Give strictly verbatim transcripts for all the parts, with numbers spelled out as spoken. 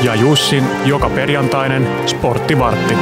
ja Jussin joka perjantainen sporttivartti.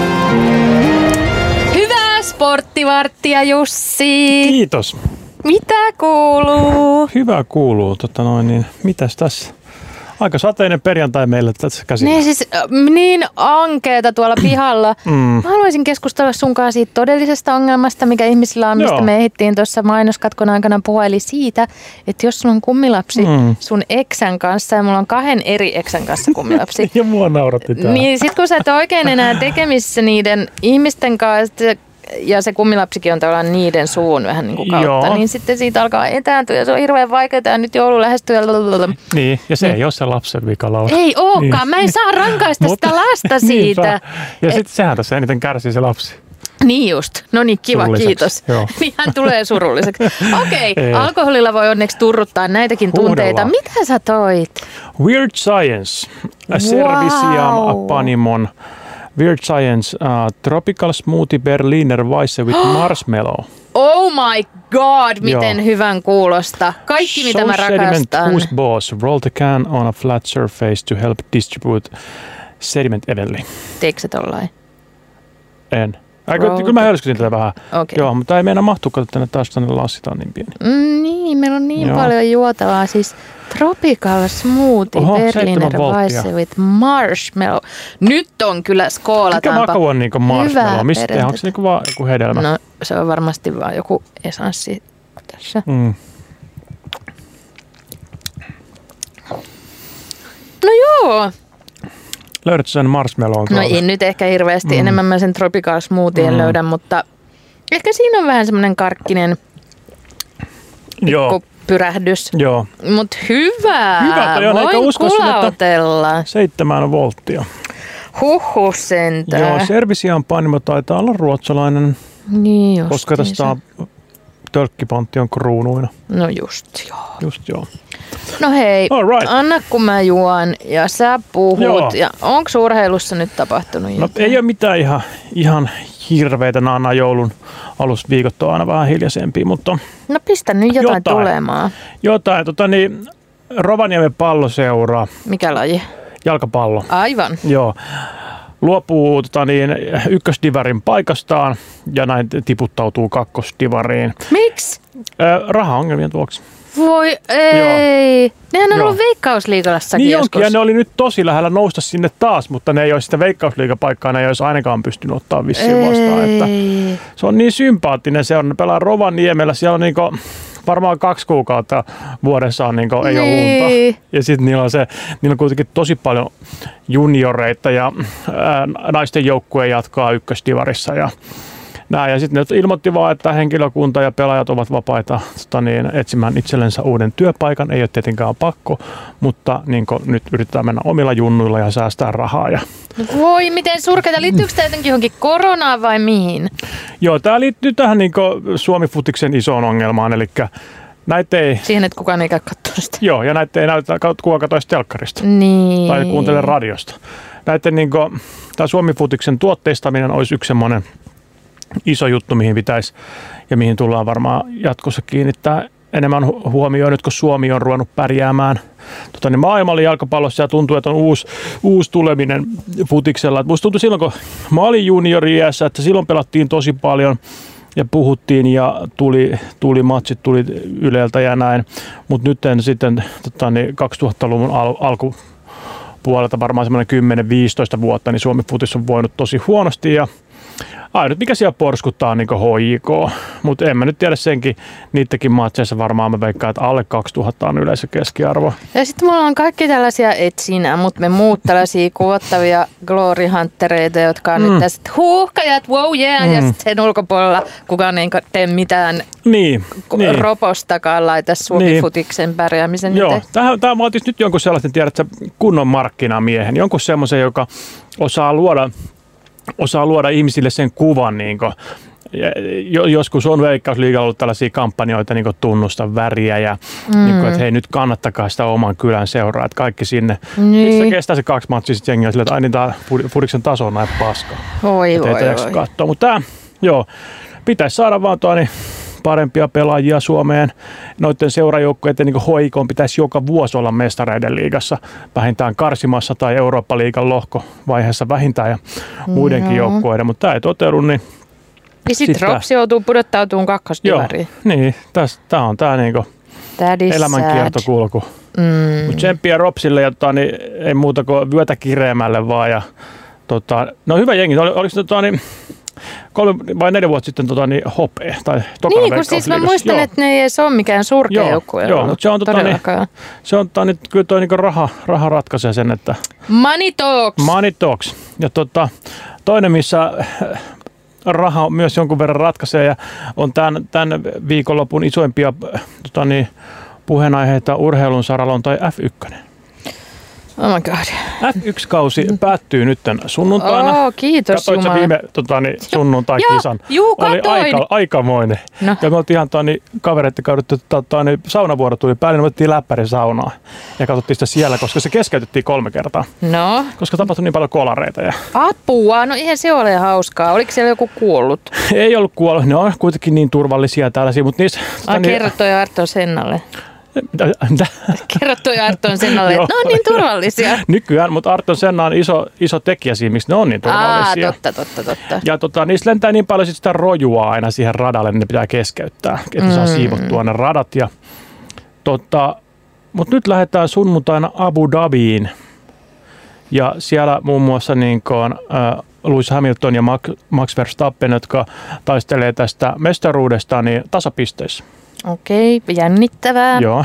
Hyvää sporttivarttia, Jussi! Kiitos. Mitä kuuluu? Hyvä kuuluu. Tota noin, niin, mitäs tässä? Aika sateinen perjantai meille tässä käsillä. Niin siis niin ankeeta tuolla pihalla. Mm. Mä haluaisin keskustella sunkaan siitä todellisesta ongelmasta, mikä ihmisillä on, mistä Joo. me ehdittiin tuossa mainoskatkon aikana puhua. Eli siitä, että jos sulla on kummilapsi mm. sun eksän kanssa, ja mulla on kahden eri eksän kanssa kummilapsi. Ja mua nauratti tää. Niin sit kun sä et oikein enää tekemissä niiden ihmisten kanssa, ja se kummilapsikin on tavallaan niiden suun vähän niin kuin kautta, Joo. niin sitten siitä alkaa etääntyä ja se on hirveän vaikeaa ja nyt joulu lähestyy. Niin, ja se niin. ei ole se lapsen vika, Laura. Ei ookaan, niin. Mä en saa rankaista sitä lasta siitä. Ja sitten sehän tässä eniten kärsii se lapsi. Niin just. No niin, kiva, kiitos. Joo. Niin hän tulee surulliseksi. Okei, okay, alkoholilla voi onneksi turruttaa näitäkin tunteita. Huudellaan. Mitä sä toit? Weird Science. Wow. Serviciam Panimon. Weird Science uh, Tropical Smoothie Berliner Weisse with Marshmallow. Oh my god, miten Joo. hyvän kuulosta. Kaikki mitä mä rakastan. Whose boss? Roll the can on a flat surface to help distribute sediment evenly. Teekö se tollain? En. Aika, kyllä mä hölskytin tätä vähän. Okay. Joo, mutta ei meinaa mahtuu, kun tänne taas tänne lassitaan niin pieni. Mm, niin, meillä on niin Joo. paljon juotavaa. Siis Tropical Smoothie Oho, Berliner Weisse with Marshmallow. Nyt on kyllä skoolataanpa. Mikä maku on niinku marshmallow? Mistä tehdään? Onko se niinku vaan joku hedelmä? No se on varmasti vaan joku esanssi tässä. Mm. No joo. Löydätkö sen marshmallown? No ei nyt ehkä hirveästi. Mm. Enemmän mä sen Tropical Smoothien mm. löydän, mutta ehkä siinä on vähän semmoinen karkkinen Joo. pyrähdys. Joo. Mut hyvää. Hyvä, toi on, voin eikä usko kulautella. Sinne, seitsemän volttia. Huhhuh sentään. Joo, Serviciam Panimo taitaa olla ruotsalainen. Niin just. Koska tästä tölkkipantti on kruunuina. No just joo. Just joo. No hei, right. anna kun mä juon ja sä puhut. Joo. Ja onko urheilussa nyt tapahtunut No jotain? ei ole mitään ihan, ihan hirveitä. Nämä joulun alusviikot on aina vähän hiljaisempia, mutta No pistä nyt jotain, jotain. tulemaan. Jotain. Tota niin, Rovaniemen palloseura. Mikä laji? Jalkapallo. Aivan. Joo. Luopuu tota niin, ykkösdivarin paikastaan ja näin tiputtautuu kakkosdivariin. Miksi? Äh, rahaongelmien vuoksi. Voi ei. Joo. Nehän on Joo. ollut Veikkausliigalassakin niin joskus. Onkin, ja ne oli nyt tosi lähellä nousta sinne taas, mutta ne ei olisi sitä Veikkausliigapaikkaa, ne ei olisi ainakaan pystynyt ottaa vissiin ei. vastaan. Että se on niin sympaattinen seura. Ne pelaa Rovaniemellä, siellä on niinku varmaan kaksi kuukautta vuodessa on niinku, ei niin. ole unta. Ja sitten niillä on se, niillä on kuitenkin tosi paljon junioreita ja ää, naisten joukkue jatkaa ykkösdivarissa ja näin. Ja sitten ne ilmoitti vaan, että henkilökunta ja pelaajat ovat vapaita tota niin, etsimään itsellensä uuden työpaikan. Ei ole tietenkään pakko, mutta niin nyt yritetään mennä omilla junnuilla ja säästää rahaa. Ja voi, miten surkeita. Liittyykö tämä jotenkin johonkin koronaan vai mihin? Joo, tämä liittyy tähän niin Suomi-futiksen isoon ongelmaan, eli näitä ei... Siihen, että kukaan ei käy katsomaan sitä. Joo, ja näitä ei näytä, kukaan katsoisi telkkarista niin. tai kuuntele radiosta. Näiden niin kuin, tämä Suomi-futiksen tuotteistaminen olisi yksi semmoinen iso juttu, mihin pitäisi ja mihin tullaan varmaan jatkossa kiinnittää enemmän huomioon, nyt kun Suomi on ruvennut pärjäämään tota, niin maailmalla jalkapallossa ja tuntuu, että on uusi, uusi tuleminen futiksella. Musta tuntui silloin, kun mä olin juniori-iässä, että silloin pelattiin tosi paljon ja puhuttiin ja tuli, tuli matsit tuli Yleltä ja näin, mutta nyt sitten tota, niin kaksituhattaluvun al- alkupuolelta varmaan semmoinen kymmenen viisitoista vuotta, niin Suomi futis on voinut tosi huonosti ja ainut mikä siellä porskuttaa on niin H J K, mutta en mä nyt tiedä senkin, niittäkin matseissa varmaan mä veikkaan, että alle kaksituhatta on yleisö keskiarvo. Ja sitten mulla on kaikki tällaisia, et sinä, mutta me muut tällaisia kuvottavia glory huntereita, jotka on mm. nyt tässä huuhkajat, wow yeah, mm. ja sitten sen ulkopuolella kukaan ei tee mitään niin, niin. ropostakaan laita Suomi-futiksen pärjäämisen. Joo, tämä vaatisi nyt jonkun sellaisen, tiedätkö, kunnon markkinamiehen, jonkun semmoisen, joka osaa luoda osaa luoda ihmisille sen kuvan, niin kuin, joskus on Veikkausliigalla ollut tällaisia kampanjoita, niin kuin tunnusta väriä ja mm. niin kuin, että hei nyt kannattakaa sitä oman kylän seuraa, että kaikki sinne. Niin. Sitten kestää se kaksi matsia sitten jengiä silleen, että aina tämä fudiksen taso on näin paska. Voi voi voi. Katsoa. Mutta tämä, joo, pitäisi saada vaan tuo, niin parempia pelaajia Suomeen. Noiden seurajoukkojen niin H I K:n pitäisi joka vuosi olla mestareiden liigassa vähintään karsimassa tai Eurooppa-liigan lohkovaiheessa vähintään ja muidenkin Joo. joukkueiden, mutta tämä ei toteudu, niin Ja sitten Rops joutuu pudottautumaan kakkosdivariin. Niin, tämä on tämä niinku elämänkiertokulku. Mm. Mutta tsemppiä Ropsille ja tota, niin, ei muuta kuin vyötä kireämälle vaan. Ja, tota, no hyvä jengi, Oli, oliko se tota, niin, kolme vai neljä vuotta sitten tota, niin, hopea tai tokana Niin, kun siis mä muistan, joo. että ne ei edes ole mikään surkea Joo, joukkue. joo, mutta se on, tota, niin, se on tota, niin, kyllä toi, niin, raha, raha ratkaisee sen, että Money talks. money talks. Ja tota, toinen, missä raha myös jonkun verran ratkaisee ja on tämän, tämän viikonlopun isoimpia tota, niin, puheenaiheita urheilun saralla on toi F yksi. Oh my god. F yksi-kausi päättyy nyt sunnuntaina. Oh, kiitos Katoit sä Jumala. viime tota, niin, sunnuntai-kisan? Juu, Oli katoin. aika, aikamoinen. No. Ja me oltiin ihan tota, kavereiden kaudettu, tota, niin, saunavuoro tuli päälle, niin me otettiin läppärin saunaa. Ja katsottiin sitä siellä, koska se keskeytettiin kolme kertaa. No. Koska tapahtui niin paljon kolareita. Ja Apua, no eihän se ole hauskaa. Oliko siellä joku kuollut? ei ollut kuollut, ne on kuitenkin niin turvallisia tällaisia, mutta niissä... Tota, Ai, niin, kerro toi Arto Sennalle. mitä, mitä? Kerro toi Arton Sennalle, että ne on niin turvallisia. Nykyään, mutta Arton Senna on iso, iso tekijä siinä, miksi ne on niin turvallisia. Aa, totta, totta, totta. Ja tota, niistä lentää niin paljon sit sitä rojua aina siihen radalle, niin ne pitää keskeyttää, että mm. saa siivottua ne radat. Ja, tota, mutta nyt lähdetään sunnuntaina Abu Dhabiin. Ja siellä muun muassa niin kuin, äh, Lewis Hamilton ja Max Verstappen, jotka taistelee tästä mestaruudesta, niin tasapisteissä. Okei, jännittävää. Joo.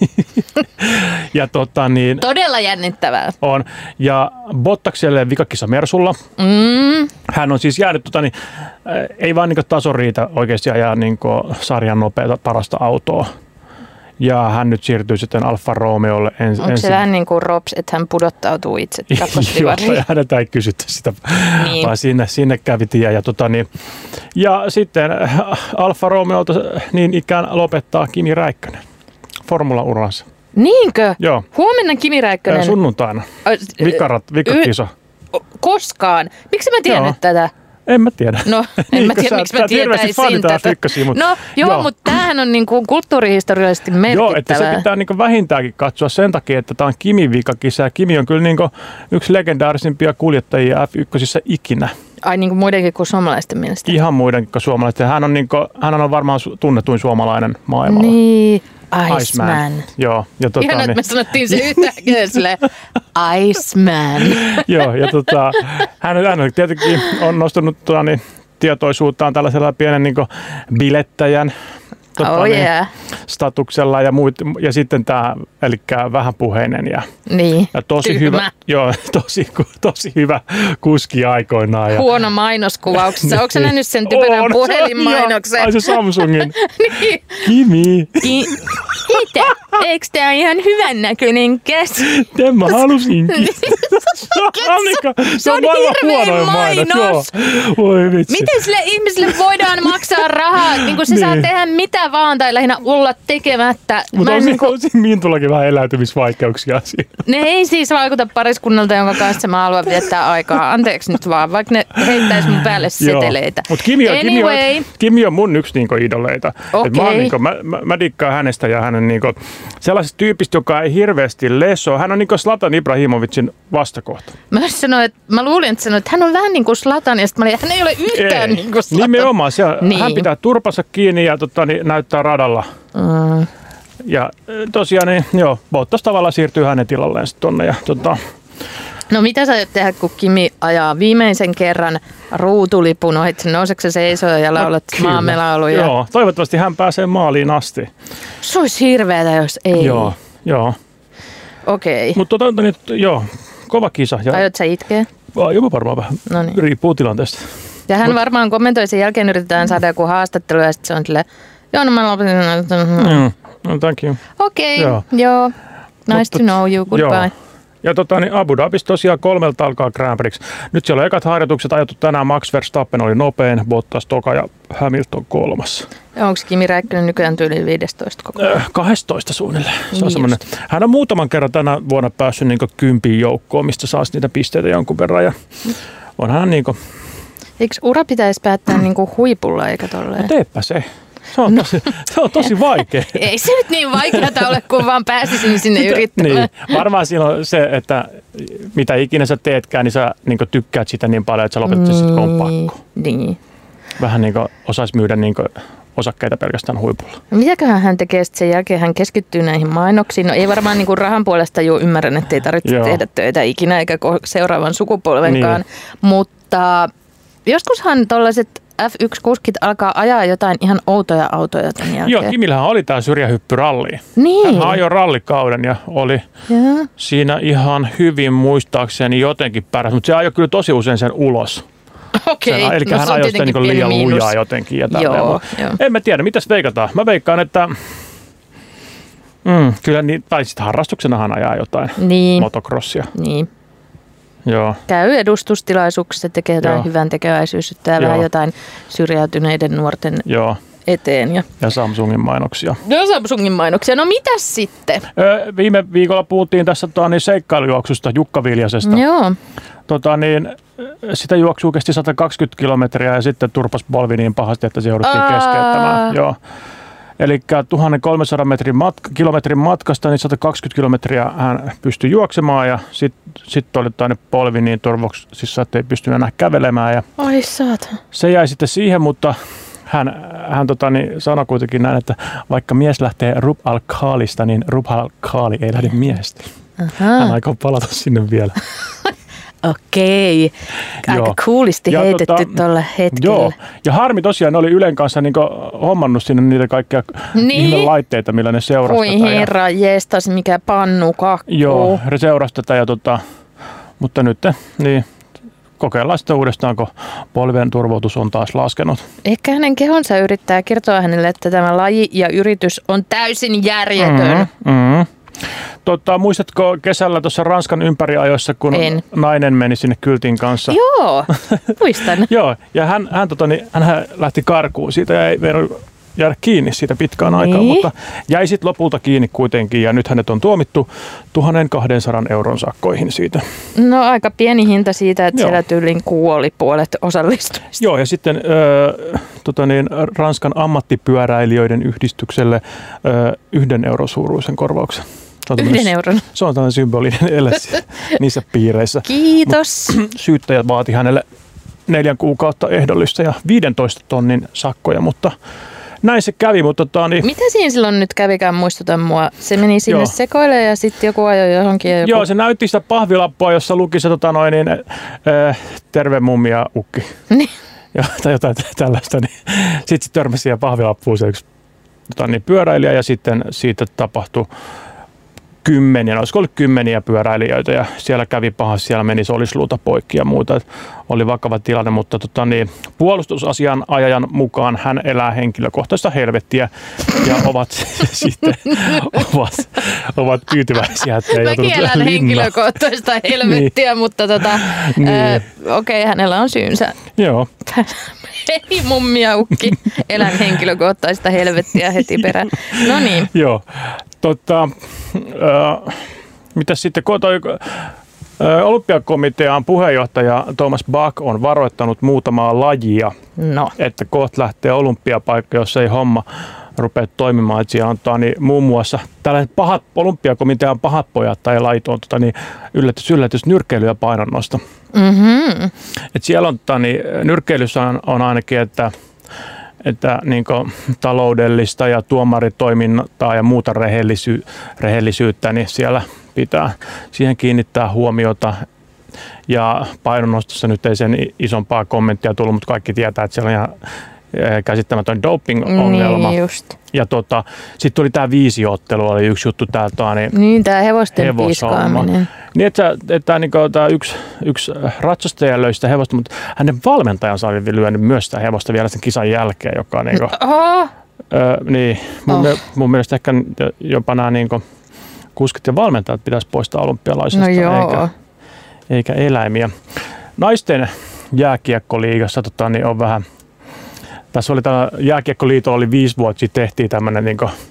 ja tota niin... Todella jännittävää. On. Ja Bottakselle vikakisa Mersulla. Mm. Hän on siis jäänyt, tota, niin, ei vaan niin taso riitä oikeasti ajaa niin sarjan nopeata parasta autoa. Ja hän nyt siirtyy sitten Alfa Romeolle ensin. Onko se vähän niin kuin Rops, että hän pudottautuu itse kakkosdivariin? Joo, häneltä ei kysytty sitä, niin. vaan sinne, sinne kävi tie. Ja, tota, niin, ja sitten Alfa Romeolta niin ikään lopettaa Kimi Räikkönen formula-uransa. Niinkö? Joo. Huomenna Kimi Räikkönen. Sunnuntaina. Vikarat, vikakisa. Y- koskaan. Miksi mä tiedän Joo. tätä? En mä tiedä. No, en niin, mä tiedä, miksi mä tietäisin tätä. Ykkösiä, mutta, no, joo, joo. mutta tämähän on niinku kulttuurihistoriallisesti merkittävää. Joo, että se pitää niinku vähintäänkin katsoa sen takia, että tämä on Kimin vikakisa. Ja Kimi on kyllä niinku yksi legendaarisimpia kuljettajia F yksi ikinä. Ai niin kuin muidenkin kuin suomalaisten mielestä? Ihan muidenkin kuin suomalaisten. Hän on, niinku, hän on varmaan tunnetuin suomalainen maailmalla. Niin. Iceman. Iceman. Joo. Ja tota, ihan, niin, että me sanottiin se yhtäkkiä silleen, Iceman. Joo, ja tota, hän, hän tietenkin on nostanut tota, niin, tietoisuuttaan tällaisella pienen niin kuin, bilettäjän tota, oh, niin, yeah. statuksella ja, muut, ja sitten tämä, eli vähäpuheinen ja, niin. ja tosi Tyhmä. hyvä, joo, tosi, tosi hyvä kuski aikoinaan. Ja, huono mainoskuvauksessa. Onko sä nähnyt sen typerän puhelinmainoksen? Ai se Samsungin. niin. Kimi. Ki- Mitä? Eikö tää ihan hyvän näköinen käsi? Tämän mä halusinkin. Annika, se on hirveä mainos. Voi vitsi. Miten sille ihmiselle voidaan maksaa rahaa? Niin kuin se niin. saa tehdä mitä vaan tai lähinnä olla tekemättä. Mutta on, niin kuin... on siinä Mintullakin vähän eläytymisvaikeuksia siinä. Ne ei siis vaikuta pariskunnalta, jonka kanssa mä haluan viettää aikaa. Anteeksi nyt vaan, vaikka ne heittäisi mun päälle seteleitä. Mutta Kimi, anyway. Kimi, on, Kimi on mun yksi niinku idoleita. Okay. Mä, niinku, mä, mä, mä dikkaan hänestä ja hänen niinku, sellaisesta tyypistä, joka ei hirveästi lesoo. Hän on niinku Zlatan Ibrahimovicin vastakohta. Mä, sanoin, että, mä luulin, että, sanoin, että hän on vähän niin kuin Zlatan ja sitten mä olin, hän ei ole yhtään ei. niin kuin Zlatan. Nimenomaan. Siellä, niin. Hän pitää turpansa kiinni ja tota, niin, näyttää radalla. Mm. Ja tosiaan, niin, joo, Bottas tavallaan siirtyy hänen tilalleen sitten tonne. Ja, tota... No mitä sä aiot tehdä, kun Kimi ajaa viimeisen kerran ruutulipun ohi? Nouseeko se seisoo ja laulat no, maamelauluja? Joo, toivottavasti hän pääsee maaliin asti. Se olisi hirveätä, jos ei. Joo, joo. Okei. Okay. Mutta tota, niin, joo, kova kisa. Ja... Aiot sä itkeä? Jopa varmaan vähän. No niin. Riippuu tilanteesta. Ja hän Mut... varmaan kommentoi sen jälkeen, yritetään saada joku haastattelu ja sitten se on silleen, joo, no mä lopetin. Mm. No, thank you. Okei, okay, joo. joo. Nice Mutta, to know you, goodbye. Joo. Ja tota, niin Abu Dhabissa tosiaan kolmelta alkaa Grand Prix. Nyt siellä on ekat harjoitukset ajettu tänään. Max Verstappen oli nopein, Bottas toka ja Hamilton kolmas. Ja onko Kimi Räikkönen nykyään tyyli viisitoista koko ajan? Äh, kaksitoista suunnilleen. Se on niin hän on muutaman kerran tänä vuonna päässyt niin kympiin joukkoon, mistä saa niitä pisteitä jonkun verran. Ja on hän niin kuin... Eikö ura pitäisi päättää niin kuin huipulla eikä tolleen? No teepä se. Se on tosi, se on tosi vaikea. Ei se nyt niin vaikeaa ole, kun vaan pääsisin sinne yrittämään. Niin. Varmaan silloin se, että mitä ikinä sä teetkään, niin sä niin tykkäät sitä niin paljon, että sä lopetat sitten, kun on pakko. Niin. Vähän niin kuin osaisi myydä niin kuin osakkeita pelkästään huipulla. Mitäköhän hän tekee sen jälkeen? Hän keskittyy näihin mainoksiin. No ei varmaan niin kuin rahan puolesta jo ymmärrän, että ei tarvitse Joo. tehdä töitä ikinä eikä seuraavan sukupolvenkaan. Niin. Mutta joskushan tollaiset F yksi kuskit alkaa ajaa jotain ihan outoja autoja tämän jälkeen. Joo, Kimillähän oli tämä syrjähyppyralli. Niin. Hän ajoi rallikauden ja oli ja. siinä ihan hyvin muistaakseni jotenkin pärjäs, mutta se ajoi kyllä tosi usein sen ulos. Okei. Eli no, hän ajoi sitä niin liian miinus. lujaa jotenkin. Ja joo, joo. En mä tiedä, mitäs veikataan. Mä veikkaan, että mm, kyllä niin, tai sitten harrastuksenahan ajaa jotain niin. motocrossia. Niin. Joo. Käy edustustilaisuuksissa, tekee jotain Joo. hyvän tekeväisyyttä ja vähän jotain syrjäytyneiden nuorten Joo. eteen. Ja... ja Samsungin mainoksia. Ja Samsungin mainoksia. No mitäs sitten? Öö, viime viikolla puhuttiin tässä tota, niin seikkailujuoksusta, Jukka Viljasesta. Joo. Tota, niin, sitä juoksua kesti sata kaksikymmentä kilometriä ja sitten turpas polvi niin pahasti, että se jouduttiin Aa. keskeyttämään. Joo. Eli tuhatkolmesataa metrin matka, kilometrin matkasta niin sata kaksikymmentä kilometriä hän pystyi juoksemaan ja sitten sit oli taine polvi niin turvoksissa, että ei pystynyt enää kävelemään. Ja Ai saata. Se jäi sitten siihen, mutta hän, hän tota, niin sanoi kuitenkin näin, että vaikka mies lähtee Rub al-Khalista, niin Rub al-Khali ei lähde miehestä. Aha. Hän aikoo palata sinne vielä. Okei. Aika coolisti heitetty tota, tuolla hetkellä. Joo. Ja harmi tosiaan, ne oli Ylen kanssa niin hommannut sinne niitä kaikkia niin. ihmelaitteita, millä ne seurastetaan. Voi herra, jeestas, mikä pannukakku. Joo, seurastetaan. Ja tota, mutta nyt niin, kokeillaan sitten uudestaan, kun polven turvotus on taas laskenut. Ehkä hänen kehonsa yrittää kertoa hänelle, että tämä laji ja yritys on täysin järjetön. Mm, mm. Tota, muistatko kesällä tuossa Ranskan ympäriajoissa, kun en. nainen meni sinne kyltin kanssa? Joo, muistan. Joo, ja hän, hän, tota, niin, hän lähti karkuun siitä ja ei voinut jäädä kiinni siitä pitkään niin. aikaan, mutta jäi sitten lopulta kiinni kuitenkin ja nyt hänet on tuomittu tuhatkaksisataa euron sakkoihin siitä. No aika pieni hinta siitä, että Joo. siellä tyylin kuoli puolet osallistujista. Joo, ja sitten äh, tota niin, Ranskan ammattipyöräilijöiden yhdistykselle äh, yhden euron suuruisen korvauksen. Yhden euron. Se on tämmöinen symbolinen ele niissä piireissä. Kiitos. Mut syyttäjät vaati hänelle neljän kuukautta ehdollista ja viidentoista tonnin sakkoja, mutta näin se kävi. Mutta tota, niin... Mitä siinä silloin nyt kävikään, muistuta mua? Se meni sinne Joo. sekoilemaan ja sitten joku ajoi johonkin. Joku... Joo, se näytti sitä pahvilappua, jossa luki se tota noin, niin, äh, terve mummi ja ukki. Niin. Ja, tai jotain tällaista. Niin. Sitten se törmäsi siihen pahvilappuun se yksi tota, niin, pyöräilijä ja sitten siitä tapahtui kymmeniä, olisiko ollut kymmeniä pyöräilijöitä ja siellä kävi pahasti, siellä meni solisluuta poikki ja muuta. Et oli vakava tilanne, mutta tota, niin, puolustusasian ajajan mukaan hän elää henkilökohtaista helvettiä ja ovat sitten ovat, ovat tyytyväisiä, että ei Mäkin elän linna. henkilökohtaista helvettiä, niin. mutta tota, niin. okei, okay, hänellä on syynsä. Joo. Ei mummia ukki, elän henkilökohtaista helvettiä heti perään. No niin. Joo. Tota, äh, mitäs sitten, toi, äh, olympiakomitean puheenjohtaja Thomas Bach on varoittanut muutamaa lajia, no. että kohta lähtee olympiapaikka, jos ei homma rupea toimimaan. Että siellä on tota, niin, muun muassa tällaiset pahat, olympiakomitean pahat pojat tai lajit on tota, niin, yllätys, yllätys, nyrkkeily ja painonnosto. Mm-hmm. Et siellä on, tota, niin, nyrkkeilyssä on, on ainakin, että että niin kuin taloudellista ja tuomaritoimintaa ja muuta rehellisy- rehellisyyttä, niin siellä pitää siihen kiinnittää huomiota. Ja painonnostossa nyt ei sen isompaa kommenttia tullut, mutta kaikki tietää, että siellä on ihan käsittämätön doping-ongelma. Niin just. Ja tota, sitten tuli tämä viisiottelu, oli yksi juttu täältä. Niin, niin tämä hevosten piiskaaminen. Niin, että, että niin tämä yksi, yksi ratsastaja löi sitä hevosta, mutta hänen valmentajansa oli lyönyt myös sitä hevosta vielä sen kisan jälkeen, joka on niin kuin, oh. ö, niin, mun, oh. mun mielestä ehkä jopa nämä niin kuin, kuskit ja valmentajat pitäisi poistaa olympialaisesta, no eikä, eikä eläimiä. Naisten jääkiekkoliigassa tota, niin on vähän. Tässä oli tämä Jääkiekkoliitolla oli viisi vuotta sitten tehtiin tämmöinen, niin kuin,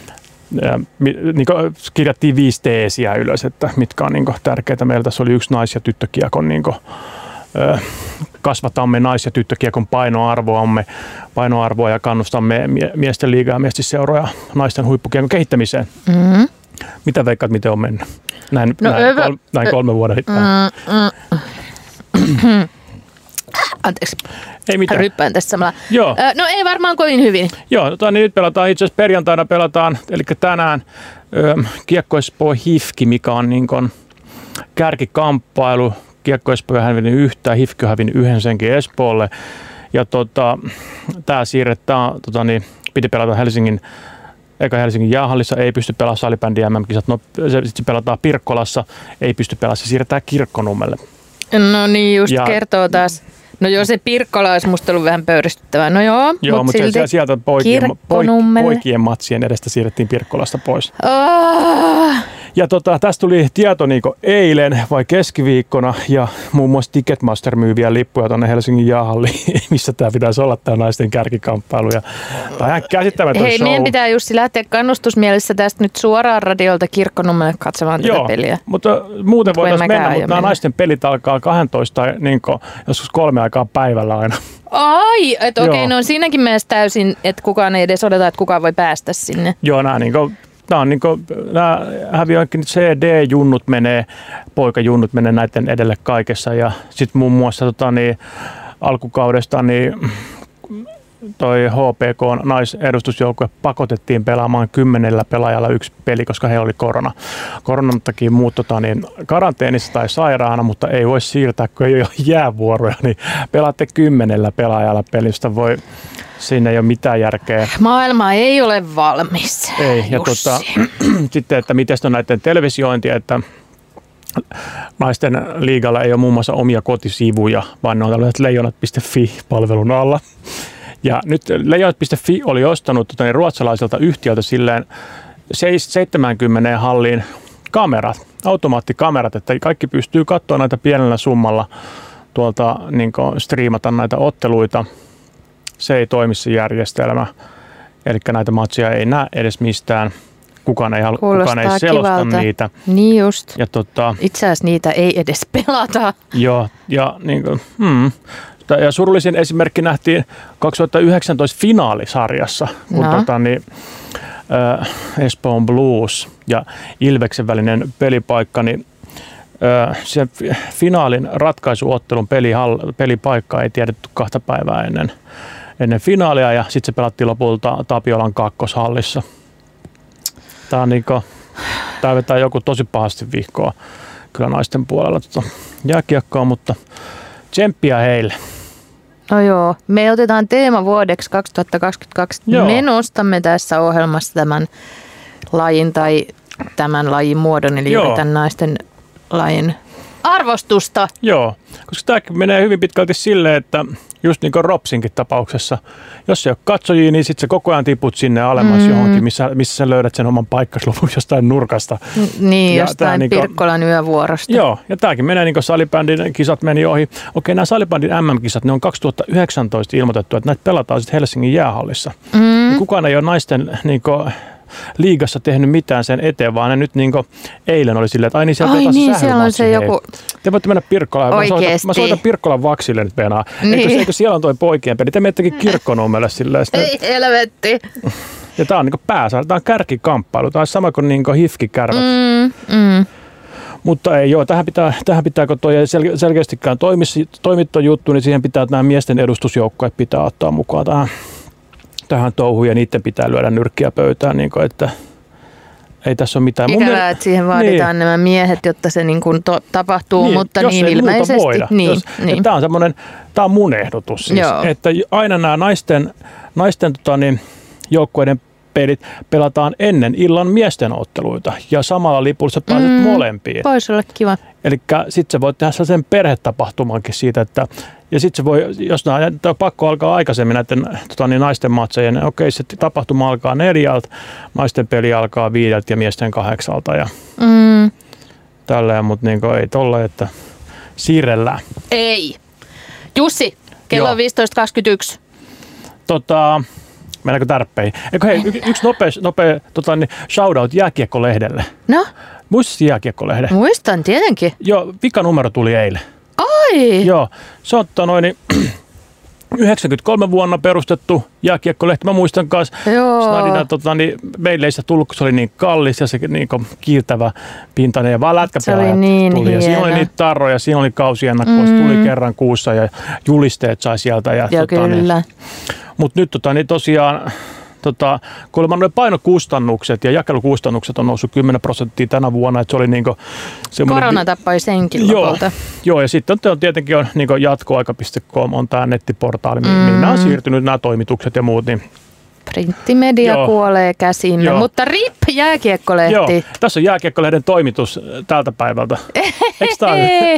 niin kuin kirjattiin viisi teesiä ylös, että mitkä on niin kuin tärkeitä meillä. Tässä oli yksi nais- ja tyttökiekon niin kuin, ö, kasvatamme nais- ja tyttökiekon painoarvoamme, painoarvoa ja kannustamme miesten liigaa ja miestisseuroja naisten huippukiekon kehittämiseen. Mm-hmm. Mitä veikkaat, miten on mennyt? Näin, no, näin, övä, kol, näin ö, kolme vuoden hittaa. Mm, mm. Anteeksi, ei mitään. Ryppään tässä samalla. Joo. Ö, no ei varmaan kovin hyvin. Joo, tota, niin nyt pelataan itse asiassa perjantaina pelataan, eli tänään ö, Kiekko Espoo H I F K, mikä on niin kuin kärkikamppailu. Kiekko Espoo on hävinnyt yhtään, H I F K on hävinnyt yhden senkin Espoolle. Ja tota, tämä siirretään, tota, niin, piti pelata Helsingin, eikä Helsingin jäähallissa, ei pysty pelaamaan salibändi M M-kisat, no sitten se pelataan Pirkkolassa, ei pysty pelaamaan, se siirretään Kirkkonummelle. No niin, just ja, kertoo taas. No joo, se Pirkkola olisi musta ollut vähän pöyristyttävää. No joo, joo mutta mut sieltä poikien, poik, poikien matsien edestä siirrettiin Pirkkolasta pois. Oh. Ja tota, tästä tuli tieto niin eilen vai keskiviikkona ja muun muassa Ticketmaster myy vielä lippuja tuonne Helsingin jäähalliin, missä tämä pitäisi olla tämä naisten kärkikamppailu. Ja tämä on ihan käsittämätön Hei, show. meidän pitää Jussi lähteä kannustusmielessä tästä nyt suoraan radiolta Kirkkonummelle katsomaan tätä Joo, peliä. mutta muuten voitaisiin mennä, mutta nämä naisten pelit alkaa kaksitoista niin joskus kolme aikaa päivällä aina. Ai, että okei, okay, no on siinäkin mielessä täysin, että kukaan ei edes odota, että kukaan voi päästä sinne. Joo, nämä niin kuin Nämä, on niin kuin, nämä häviöinkin C D-junnut menee, poikajunnut menee näiden edelle kaikessa ja sitten muun muassa tota, niin, alkukaudesta niin toi H P K naisedustusjoukkue pakotettiin pelaamaan kymmenellä pelaajalla yksi peli, koska he oli korona. Koronan takia muut tota, niin, karanteenissa tai sairaana, mutta ei voi siirtää, kun ei ole jäävuoroja, niin pelaatte kymmenellä pelaajalla pelistä. Voi, siinä ei ole mitään järkeä. Maailma ei ole valmis, ei, ja tota, sitten, että miten on näiden televisiointia, että naisten liigalla ei ole muun muassa omia kotisivuja, vaan ne on tällaiset leijonat piste fi-palvelun alla. Ja nyt leijonat piste fi oli ostanut tota, niin ruotsalaiselta yhtiöltä silleen seitsemänkymmentä halliin kamerat, automaattikamerat, että kaikki pystyy katsoa näitä pienellä summalla tuolta niin kuin striimata näitä otteluita. Se ei toimi se järjestelmä, eli näitä matseja ei näe edes mistään. Kukaan ei, kukaan ei selosta kivalta. Niitä. Niin just. Ja tota, itse asiassa niitä ei edes pelata. Joo, ja, niin kuin, hmm. ja surullisin esimerkki nähtiin kaksituhattayhdeksäntoista finaalisarjassa, kun no. tota, niin, äh, Espoon Blues ja Ilveksen välinen pelipaikka, niin äh, sen finaalin ratkaisuottelun pelihall- pelipaikkaa ei tiedetty kahta päivää ennen, ennen finaalia, ja sitten se pelattiin lopulta Tapiolan kakkoshallissa. Tämä on niinku, tää vetää joku tosi pahasti vihkoa kyllä naisten puolella tota jääkiekkoa, mutta tsemppiä heille. No joo, me otetaan teema vuodeksi kaksituhattakaksikymmentäkaksi. Joo. Me nostamme tässä ohjelmassa tämän lajin tai tämän lajin muodon, eli joo. tämän naisten lajin arvostusta. Joo, koska tämä menee hyvin pitkälti silleen, että just niin kuin Ropsinkin tapauksessa, jos ei ole katsojia, niin sitten sä koko ajan tiput sinne alemmas mm. johonkin, missä, missä sä löydät sen oman paikkasluvun jostain nurkasta. Niin, ja jostain niin kuin, Pirkkolan yövuorosta. Joo, ja tämäkin menee niin kuin salibändin kisat meni ohi. Okei, nämä salibändin M M-kisat, ne on kaksituhattayhdeksäntoista ilmoitettu, että näitä pelataan sitten Helsingin jäähallissa. Mm. Kukaan ei ole naisten niin kuin liigassa tehnyt mitään sen eteen, vaan ne nyt niin kuin eilen oli silleen, että ai niin siellä ai niin, siellä on se joku. Te voitte mennä Pirkkolaan. Mä soitan, mä soitan Pirkkolan Vaksille nyt venaa. Niin. Eikö, eikö siellä on toi poikien peli? Te menettekin Kirkkonummelle silleen. Ei helvetti. Ja tää on niin kuin pääsaari, tää on kärkikamppailu. Tää on sama kuin, niin kuin H I F K-kärvät. Mm, mm. Mutta ei joo, tähän pitää, tähän pitää kun toi ei sel- selkeästikään toimittu juttu, niin siihen pitää, että nämä miesten edustusjoukkoja pitää ottaa mukaan tähän. tähän touhuun ja niiden pitää lyödä nyrkkiä pöytään, niin kuin, että ei tässä ole mitään. Ikävää, että siihen vaaditaan niin. nämä miehet, jotta se niin kuin to, tapahtuu, niin, mutta niin ilmeisesti. Niin, jos, niin. Tämä on semmoinen, tämä on mun ehdotus siis, että aina nämä naisten, naisten tota, niin, joukkueiden pelit pelataan ennen illan miesten otteluita ja samalla lipulla sä pääset mm, molempiin. Voisi olla kiva. Eli sitten sä voit tehdä sellaisen perhetapahtumankin siitä, että ja sitten se voi, jos nämä on pakko alkaa aikaisemmin näiden tota, niin naisten matsejen, niin okei, se tapahtuma alkaa neljältä, naisten peli alkaa viideltä ja miesten kahdeksalta ja mm. tälleen, mutta niin ei tolle, että siirrellään. Ei. Jussi, kello on viisitoista kaksikymmentäyksi. Tota, mennäänkö tärppeihin? Eikö hei, y- yksi nopea, nopea tota, niin shoutout Jääkiekko-lehdelle. No? Muistatko Jääkiekko-lehden? Muistan, tietenkin. Joo, pikanumero tuli eilen. Ai! Joo, se on noin yhdeksänkymmentäkolme vuonna perustettu jääkiekkolehti. Mä muistan kanssa, Snadina, tota, niin meille ei sitä tullut, kun se oli niin kallis ja se niin kiiltävä pintainen ja vaan lätkäpelaajat niin tuli. Ja siinä oli niitä tarroja, siinä oli kausiennakkoa, mm. tuli kerran kuussa ja julisteet sai sieltä. Ja, ja tota, kyllä. Niin, mutta nyt tota, niin tosiaan, tota, kuulemma nuo painokustannukset ja jakelukustannukset on noussut kymmenen prosenttia tänä vuonna. Että se oli niinku korona tappoi senkin lopulta. Joo, ja sitten on tietenkin on, niinku jatkoaika piste com on tämä nettiportaali, mm. mihin nämä on siirtynyt nämä toimitukset ja muut. Niin printtimedia joo. kuolee käsimme, joo. mutta rip jääkiekkolehti. Joo. Tässä on jääkiekkolehden toimitus tältä päivältä. Eikö tämä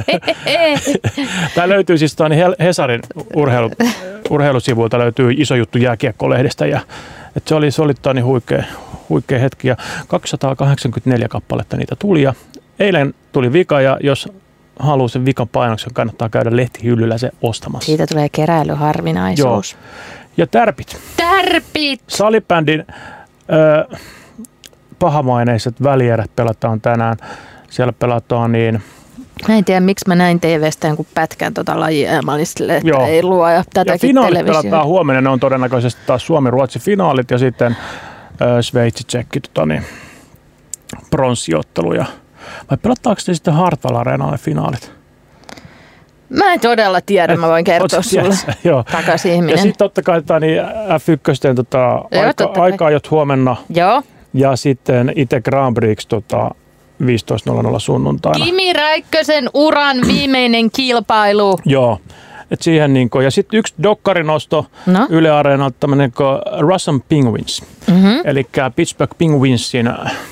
Tämä löytyy siis Hesarin urheilu, urheilusivuilta löytyy iso juttu jääkiekkolehdestä ja et se oli, se oli niin huikea, huikea hetki ja kaksisataakahdeksankymmentäneljä kappaletta niitä tuli ja eilen tuli vika ja jos haluaa sen vikan painoksen, kannattaa käydä lehtihyllyllä se ostamassa. Siitä tulee keräilyharvinaisuus. Joo. Ja tärpit. Tärpit! Salibändin ö, pahamaineiset välierät pelataan tänään. Siellä pelataan niin... Mä en tiedä, miksi mä näin T V:stä jonkun pätkän tota lajia ja mä olin silleen, että joo. ei luo ja tätäkin finaalit televisio. Pelataan huomenna. Ne on todennäköisesti taas Suomi-Ruotsi finaalit ja sitten ö, Sveitsi-Tsekki tota, niin, pronssiottelu. Vai pelataanko ne sitten Hartwall Areenalle finaalit? Mä en todella tiedä, mä voin kertoa sulle takaisin ihminen. Ja sitten totta kai tämä niin F yksi tota, joo, aika, aika-ajot huomenna. Joo. Ja sitten itse Grand Prix tota, viisitoista nolla nolla sunnuntaina. Kimi Räikkösen uran viimeinen kilpailu. Joo. Et siihen niin kuin, ja sitten yksi dokkarinosto no? Yle Areenalta tämmöinen kuin Russian Penguins. Mm-hmm. Eli Pittsburgh Penguinsin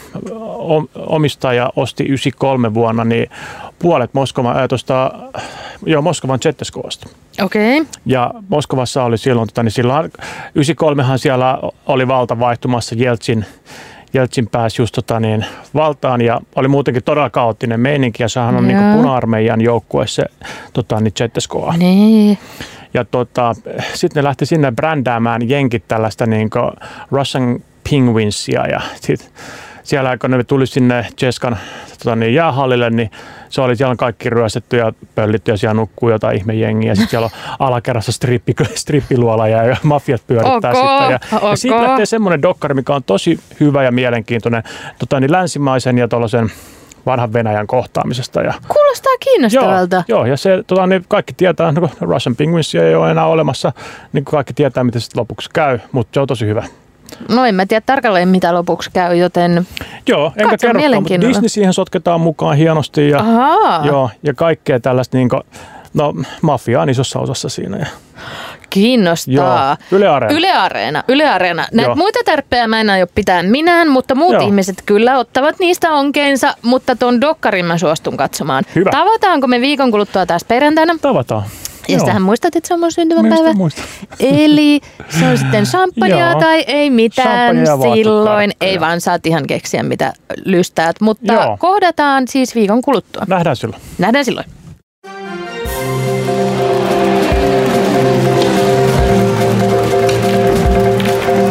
omistaja osti yhdeksänkymmentäkolme vuonna niin puolet Moskova, äh, tosta, joo, Moskovan Zetteskoasta. Okei. Okay. Ja Moskovassa oli silloin, tota, niin silloin yhdeksänkymmentäkolmehan siellä oli valta vaihtumassa, Jeltsin, Jeltsin pääsi just tota, niin, valtaan ja oli muutenkin todella kaoottinen meininki ja sehän on niin puna-armeijan joukkue se tota, niin Zetteskoa. Niin. Ja tota, sitten ne lähti sinne brändäämään jenkit tällaista niin kuin Russian Penguinsia ja sit siellä kun ne tuli sinne Cheskan tota, niin jäähallille, niin se oli siellä kaikki ryöstetty ja pöllitty ja siellä nukkuu jotain ihmejengiä. Sitten siellä on alakerrassa strippi, strippiluola ja mafiat pyörittää okay, sitten. Ja, okay. ja siitä lähtee semmoinen dokkari, mikä on tosi hyvä ja mielenkiintoinen tota, niin länsimaisen ja tuollaisen vanhan Venäjän kohtaamisesta. Ja kuulostaa kiinnostavalta. Joo, joo ja se, tota, niin kaikki tietää, no, Russian Penguinsia ei ole enää olemassa, niin kaikki tietää, miten se lopuksi käy, mutta se on tosi hyvä. No en mä tiedä tarkalleen, mitä lopuksi käy, joten joo, enkä kerrokaan, mutta Disney siihen sotketaan mukaan hienosti ja, joo, ja kaikkea tällaista, niin kuin, no mafia on isossa osassa siinä. Ja kiinnostaa. Joo. Yle Areena. Yle Areena. Yle Areena. Näitä muita tärppejä mä en aio pitää minään, mutta muut joo. ihmiset kyllä ottavat niistä onkeensa, mutta ton dokkarin mä suostun katsomaan. Hyvä. Tavataanko me viikon kuluttua taas perjantaina? Tavataan. Ja sitähän muistat, että se on mun syntymäpäivä. Eli se on sitten champagnea tai ei mitään silloin. Ei vaan saat ihan keksiä mitä lystäät, mutta joo. kohdataan siis viikon kuluttua. Nähdään silloin. Nähdään silloin.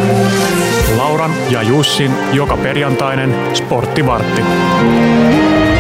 Lauran ja Jussin joka perjantainen sporttivartti.